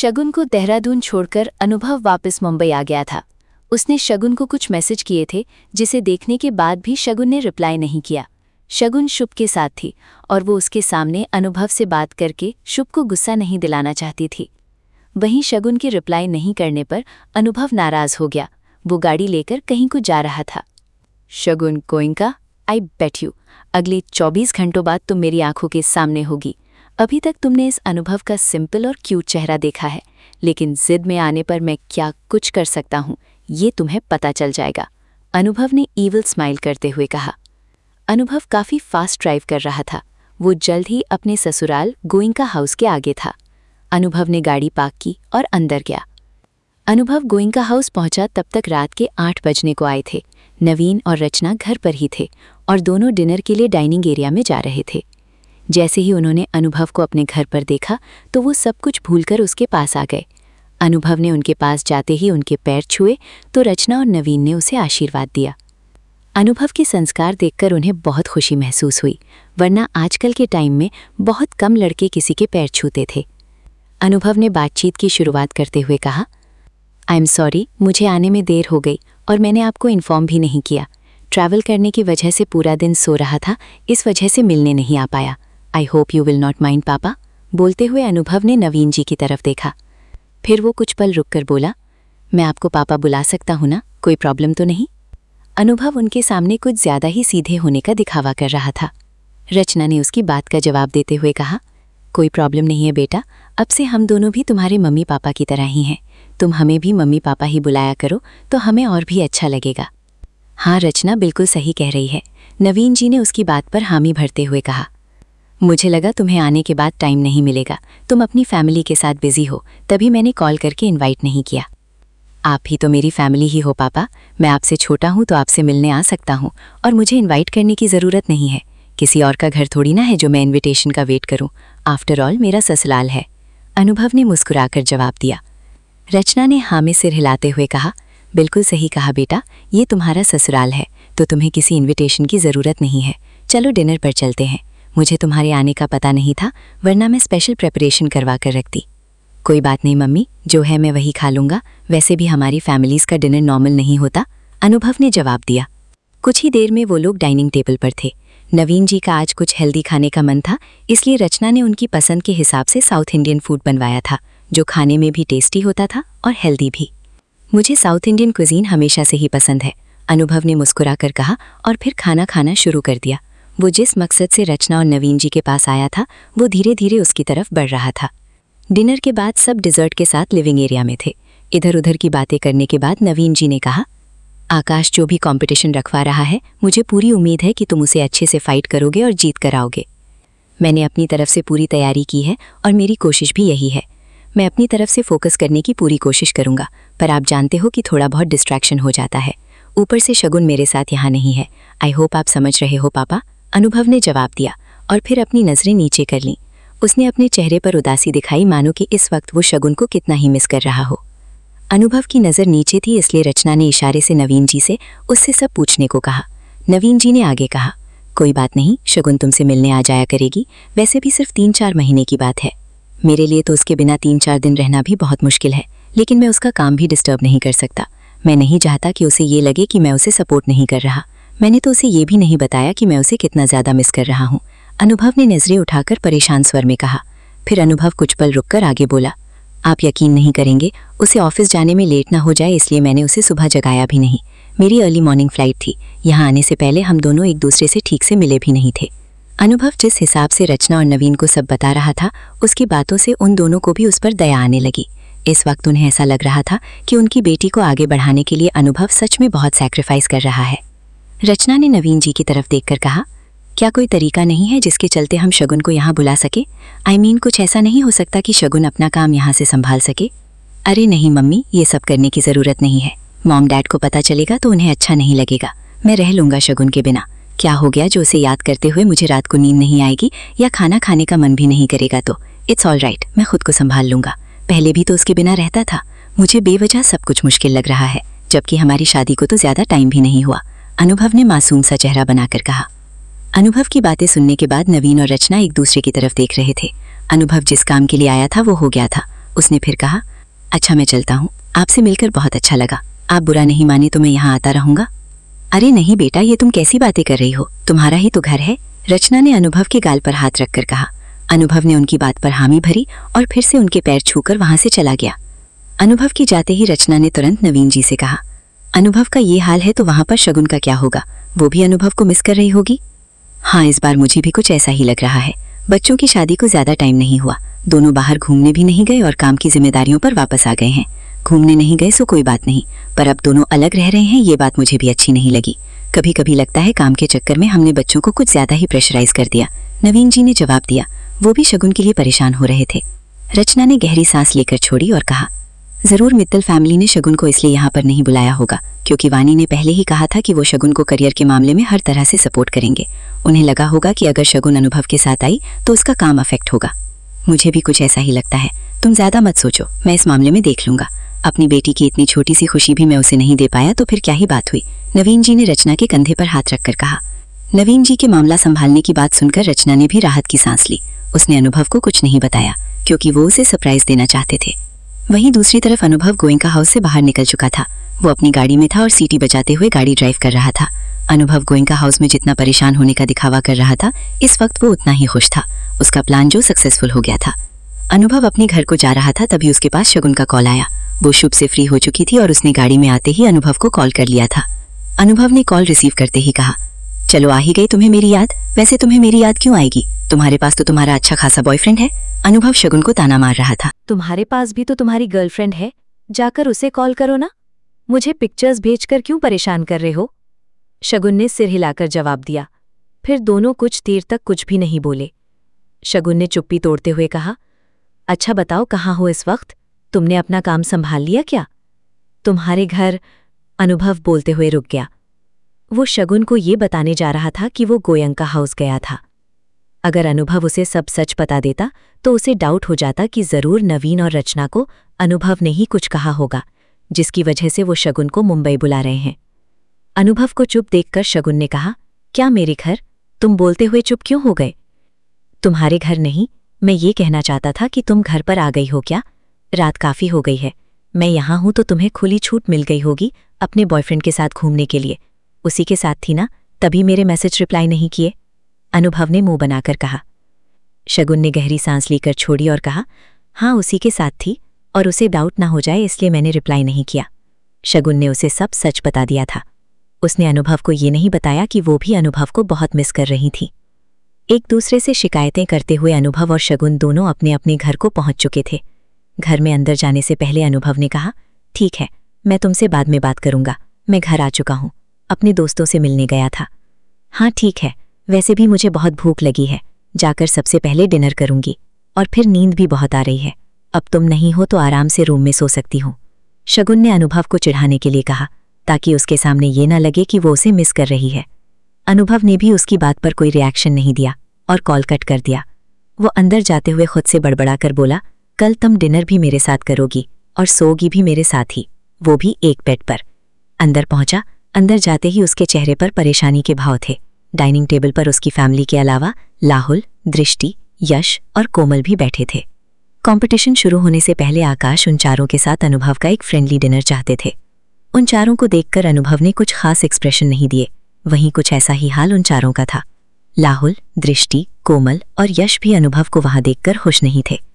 शगुन को देहरादून छोड़कर अनुभव वापस मुंबई आ गया था। उसने शगुन को कुछ मैसेज किए थे, जिसे देखने के बाद भी शगुन ने रिप्लाई नहीं किया। शगुन शुभ के साथ थी और वो उसके सामने अनुभव से बात करके शुभ को गुस्सा नहीं दिलाना चाहती थी। वहीं शगुन के रिप्लाई नहीं करने पर अनुभव नाराज हो गया। वो गाड़ी लेकर कहीं को जा रहा था। शगुन गोइंका, आई बेट यू अगले 24 घंटों बाद तुम मेरी आंखों के सामने होगी। अभी तक तुमने इस अनुभव का सिंपल और क्यूट चेहरा देखा है, लेकिन जिद में आने पर मैं क्या कुछ कर सकता हूँ ये तुम्हें पता चल जाएगा, अनुभव ने ईविल स्माइल करते हुए कहा। अनुभव काफ़ी फास्ट ड्राइव कर रहा था। वो जल्द ही अपने ससुराल गोइंका हाउस के आगे था। अनुभव ने गाड़ी पार्क की और अंदर गया। अनुभव गोइंका हाउस पहुंचा तब तक रात के 8 बजने को आए थे। नवीन और रचना घर पर ही थे और दोनों डिनर के लिए डाइनिंग एरिया में जा रहे थे। जैसे ही उन्होंने अनुभव को अपने घर पर देखा तो वो सब कुछ भूलकर उसके पास आ गए। अनुभव ने उनके पास जाते ही उनके पैर छुए तो रचना और नवीन ने उसे आशीर्वाद दिया। अनुभव के संस्कार देखकर उन्हें बहुत खुशी महसूस हुई, वरना आजकल के टाइम में बहुत कम लड़के किसी के पैर छूते थे। अनुभव ने बातचीत की शुरुआत करते हुए कहा, आई एम सॉरी, मुझे आने में देर हो गई और मैंने आपको इन्फॉर्म भी नहीं किया। ट्रैवल करने की वजह से पूरा दिन सो रहा था, इस वजह से मिलने नहीं आ पाया। I hope you will not mind पापा। बोलते हुए अनुभव ने नवीन जी की तरफ देखा। फिर वो कुछ पल रुककर बोला, मैं आपको पापा बुला सकता हूँ ना, कोई प्रॉब्लम तो नहीं? अनुभव उनके सामने कुछ ज्यादा ही सीधे होने का दिखावा कर रहा था। रचना ने उसकी बात का जवाब देते हुए कहा, कोई प्रॉब्लम नहीं है बेटा, अब से हम दोनों भी तुम्हारे मम्मी पापा की तरह ही हैं। तुम हमें भी मम्मी पापा ही बुलाया करो तो हमें और भी अच्छा लगेगा। हाँ रचना बिल्कुल सही कह रही है, नवीन जी ने उसकी बात पर हामी भरते हुए कहा। मुझे लगा तुम्हें आने के बाद टाइम नहीं मिलेगा, तुम अपनी फैमिली के साथ बिजी हो, तभी मैंने कॉल करके इनवाइट नहीं किया। आप ही तो मेरी फैमिली ही हो पापा। मैं आपसे छोटा हूँ तो आपसे मिलने आ सकता हूँ और मुझे इनवाइट करने की ज़रूरत नहीं है। किसी और का घर थोड़ी ना है जो मैं इन्विटेशन का वेट करूँ। आफ्टर ऑल मेरा ससुराल है, अनुभव ने मुस्कुराकर जवाब दिया। रचना ने हाँ में सिर हिलाते हुए कहा, बिल्कुल सही कहा बेटा, ये तुम्हारा ससुराल है तो तुम्हें किसी इन्विटेशन की ज़रूरत नहीं है। चलो डिनर पर चलते हैं। मुझे तुम्हारे आने का पता नहीं था, वरना मैं स्पेशल प्रिपरेशन करवा कर रखती। कोई बात नहीं मम्मी, जो है मैं वही खा लूँगा। वैसे भी हमारी फैमिलीज़ का डिनर नॉर्मल नहीं होता, अनुभव ने जवाब दिया। कुछ ही देर में वो लोग डाइनिंग टेबल पर थे। नवीन जी का आज कुछ हेल्दी खाने का मन था, इसलिए रचना ने उनकी पसंद के हिसाब से साउथ इंडियन फूड बनवाया था, जो खाने में भी टेस्टी होता था और हेल्दी भी। मुझे साउथ इंडियन क्विजीन हमेशा से ही पसंद है, अनुभव ने मुस्कुराकर कहा और फिर खाना खाना शुरू कर दिया। वो जिस मकसद से रचना और नवीन जी के पास आया था वो धीरे धीरे उसकी तरफ बढ़ रहा था। डिनर के बाद सब डिज़र्ट के साथ लिविंग एरिया में थे। इधर उधर की बातें करने के बाद नवीन जी ने कहा, आकाश जो भी कंपटीशन रखवा रहा है, मुझे पूरी उम्मीद है कि तुम उसे अच्छे से फाइट करोगे और जीत कर आओगे। मैंने अपनी तरफ से पूरी तैयारी की है और मेरी कोशिश भी यही है। मैं अपनी तरफ से फोकस करने की पूरी कोशिश करूँगा, पर आप जानते हो कि थोड़ा बहुत डिस्ट्रैक्शन हो जाता है। ऊपर से शगुन मेरे साथ यहाँ नहीं है। आई होप आप समझ रहे हो पापा, अनुभव ने जवाब दिया और फिर अपनी नज़रें नीचे कर लीं। उसने अपने चेहरे पर उदासी दिखाई, मानो कि इस वक्त वो शगुन को कितना ही मिस कर रहा हो। अनुभव की नज़र नीचे थी, इसलिए रचना ने इशारे से नवीन जी से उससे सब पूछने को कहा। नवीन जी ने आगे कहा, कोई बात नहीं, शगुन तुमसे मिलने आ जाया करेगी। वैसे भी सिर्फ 3-4 महीने की बात है। मेरे लिए तो उसके बिना 3-4 दिन रहना भी बहुत मुश्किल है, लेकिन मैं उसका काम भी डिस्टर्ब नहीं कर सकता। मैं नहीं चाहता कि उसे ये लगे कि मैं उसे सपोर्ट नहीं कर रहा। मैंने तो उसे ये भी नहीं बताया कि मैं उसे कितना ज़्यादा मिस कर रहा हूँ, अनुभव ने नज़रें उठाकर परेशान स्वर में कहा। फिर अनुभव कुछ पल रुककर आगे बोला, आप यकीन नहीं करेंगे, उसे ऑफिस जाने में लेट ना हो जाए इसलिए मैंने उसे सुबह जगाया भी नहीं। मेरी अर्ली मॉर्निंग फ्लाइट थी। यहाँ आने से पहले हम दोनों एक दूसरे से ठीक से मिले भी नहीं थे। अनुभव जिस हिसाब से रचना और नवीन को सब बता रहा था, उसकी बातों से उन दोनों को भी उस पर दया आने लगी। इस वक्त उन्हें ऐसा लग रहा था कि उनकी बेटी को आगे बढ़ाने के लिए अनुभव सच में बहुत सैक्रिफाइस कर रहा है। रचना ने नवीन जी की तरफ देखकर कहा, क्या कोई तरीका नहीं है जिसके चलते हम शगुन को यहाँ बुला सके? आई मीन कुछ ऐसा नहीं हो सकता कि शगुन अपना काम यहाँ से संभाल सके? अरे नहीं मम्मी, ये सब करने की ज़रूरत नहीं है। मॉम डैड को पता चलेगा तो उन्हें अच्छा नहीं लगेगा। मैं रह लूँगा शगुन के बिना। क्या हो गया जो उसे याद करते हुए मुझे रात को नींद नहीं आएगी या खाना खाने का मन भी नहीं करेगा? तो इट्स ऑल राइट, मैं खुद को संभाल लूँगा। पहले भी तो उसके बिना रहता था। मुझे बेवजह सब कुछ मुश्किल लग रहा है, जबकि हमारी शादी को तो ज़्यादा टाइम भी नहीं हुआ, अनुभव ने मासूम सा चेहरा बनाकर कहा। अनुभव की बातें सुनने के बाद नवीन और रचना एक दूसरे की तरफ देख रहे थे। अनुभव जिस काम के लिए आया था वो हो गया था उसने फिर कहा, अच्छा मैं चलता हूँ, आपसे मिलकर बहुत अच्छा लगा। आप बुरा नहीं माने तो मैं यहाँ आता रहूँगा। अरे नहीं बेटा, ये तुम कैसी बातें कर रही हो, तुम्हारा ही तो घर है, रचना ने अनुभव के गाल पर हाथ रखकर कहा। अनुभव ने उनकी बात पर हामी भरी और फिर से उनके पैर छूकर वहां से चला गया। अनुभव की जाते ही रचना ने तुरंत नवीन जी से कहा, अनुभव का ये हाल है तो वहां पर शगुन का क्या होगा, वो भी अनुभव को मिस कर रही होगी। हाँ, इस बार मुझे भी कुछ ऐसा ही लग रहा है। बच्चों की शादी को ज्यादा टाइम नहीं हुआ, दोनों बाहर घूमने भी नहीं गए और काम की जिम्मेदारियों पर वापस आ गए हैं। घूमने नहीं गए सो कोई बात नहीं, पर अब दोनों अलग रह रहे हैं, ये बात मुझे भी अच्छी नहीं लगी। कभी कभी लगता है काम के चक्कर में हमने बच्चों को कुछ ज्यादा ही प्रेशराइज कर दिया, नवीन जी ने जवाब दिया। वो भी शगुन के लिए परेशान हो रहे थे। रचना ने गहरी सांस लेकर छोड़ी और कहा, जरूर मित्तल फैमिली ने शगुन को इसलिए यहाँ पर नहीं बुलाया होगा क्योंकि वानी ने पहले ही कहा था कि वो शगुन को करियर के मामले में हर तरह से सपोर्ट करेंगे। उन्हें लगा होगा कि अगर शगुन अनुभव के साथ आई तो उसका काम अफेक्ट होगा। मुझे भी कुछ ऐसा ही लगता है, तुम ज्यादा मत सोचो, मैं इस मामले में देख लूंगा। अपनी बेटी की इतनी छोटी सी खुशी भी मैं उसे नहीं दे पाया तो फिर क्या ही बात हुई, नवीन जी ने रचना के कंधे पर हाथ रखकर कहा। नवीन जी के मामला संभालने की बात सुनकर रचना ने भी राहत की सांस ली। उसने अनुभव को कुछ नहीं बताया क्योंकि वो उसे सरप्राइज देना चाहते थे। वहीं दूसरी तरफ अनुभव गोयनका हाउस से बाहर निकल चुका था। वो अपनी गाड़ी में था और सीटी बजाते हुए गाड़ी ड्राइव कर रहा था। अनुभव गोयनका हाउस में जितना परेशान होने का दिखावा कर रहा था, इस वक्त वो उतना ही खुश था। उसका प्लान जो सक्सेसफुल हो गया था। अनुभव अपने घर को जा रहा था तभी उसके पास शगुन का कॉल आया। वो शुभ से फ्री हो चुकी थी और उसने गाड़ी में आते ही अनुभव को कॉल कर लिया था। अनुभव ने कॉल रिसीव करते ही कहा, चलो आ ही गई तुम्हें मेरी याद। वैसे तुम्हें मेरी याद क्यों आएगी, तुम्हारे पास तो तुम्हारा अच्छा खासा बॉयफ्रेंड है। अनुभव शगुन को ताना मार रहा था। तुम्हारे पास भी तो तुम्हारी गर्लफ्रेंड है, जाकर उसे कॉल करो ना, मुझे पिक्चर्स भेजकर क्यों परेशान कर रहे हो। शगुन ने सिर हिलाकर जवाब दिया। फिर दोनों कुछ देर तक कुछ भी नहीं बोले। शगुन ने चुप्पी तोड़ते हुए कहा, अच्छा बताओ कहाँ हो इस वक्त, तुमने अपना काम संभाल लिया क्या। तुम्हारे घर, अनुभव बोलते हुए रुक गया। वो शगुन को ये बताने जा रहा था कि वो गोयनका हाउस गया था। अगर अनुभव उसे सब सच बता देता तो उसे डाउट हो जाता कि जरूर नवीन और रचना को अनुभव ने ही कुछ कहा होगा, जिसकी वजह से वो शगुन को मुंबई बुला रहे हैं। अनुभव को चुप देखकर शगुन ने कहा, क्या मेरे घर, तुम बोलते हुए चुप क्यों हो गए। तुम्हारे घर नहीं, मैं ये कहना चाहता था कि तुम घर पर आ गई हो क्या। रात काफी हो गई है, मैं यहाँ हूं तो तुम्हें खुली छूट मिल गई होगी अपने बॉयफ्रेंड के साथ घूमने के लिए। उसी के साथ थी ना, तभी मेरे मैसेज रिप्लाई नहीं किए, अनुभव ने मुंह बनाकर कहा। शगुन ने गहरी सांस लेकर छोड़ी और कहा, हाँ उसी के साथ थी और उसे डाउट ना हो जाए इसलिए मैंने रिप्लाई नहीं किया। शगुन ने उसे सब सच बता दिया था। उसने अनुभव को ये नहीं बताया कि वो भी अनुभव को बहुत मिस कर रही थी। एक दूसरे से शिकायतें करते हुए अनुभव और शगुन दोनों अपने अपने घर को पहुंच चुके थे। घर में अंदर जाने से पहले अनुभव ने कहा, ठीक है, मैं तुमसे बाद में बात करूंगा, मैं घर आ चुका हूं, अपने दोस्तों से मिलने गया था। हाँ ठीक है, वैसे भी मुझे बहुत भूख लगी है, जाकर सबसे पहले डिनर करूंगी और फिर नींद भी बहुत आ रही है। अब तुम नहीं हो तो आराम से रूम में सो सकती हूँ, शगुन ने अनुभव को चिढ़ाने के लिए कहा ताकि उसके सामने ये ना लगे कि वो उसे मिस कर रही है। अनुभव ने भी उसकी बात पर कोई रिएक्शन नहीं दिया और कॉल कट कर दिया। वो अंदर जाते हुए खुद से बड़बड़ा कर बोला, कल तुम डिनर भी मेरे साथ करोगी और सोगी भी मेरे साथ ही, वो भी एक बेड पर। अंदर पहुंचा। अंदर जाते ही उसके चेहरे पर परेशानी के भाव थे। डाइनिंग टेबल पर उसकी फैमिली के अलावा लाहुल, दृष्टि, यश और कोमल भी बैठे थे। कंपटीशन शुरू होने से पहले आकाश उन चारों के साथ अनुभव का एक फ्रेंडली डिनर चाहते थे। उन चारों को देखकर अनुभव ने कुछ खास एक्सप्रेशन नहीं दिए, वहीं कुछ ऐसा ही हाल उन चारों का था। लाहुल, दृष्टि, कोमल और यश भी अनुभव को वहां देखकर खुश नहीं थे।